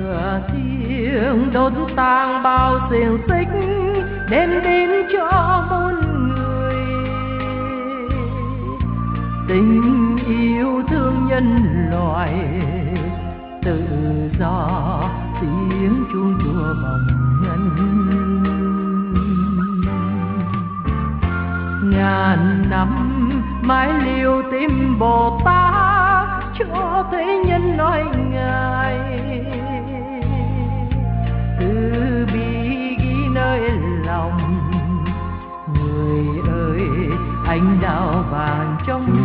lửa thiêng đốt tang bao xiềng xích đem đến cho muôn người tình yêu thương nhân loại, tự do tiếng chuông chùa vòng nhân. Ngàn năm mãi liều tìm Bồ Tát cho thế nhân nói ngài từ bi ghi nơi lòng. Người ơi, ánh đào vàng trong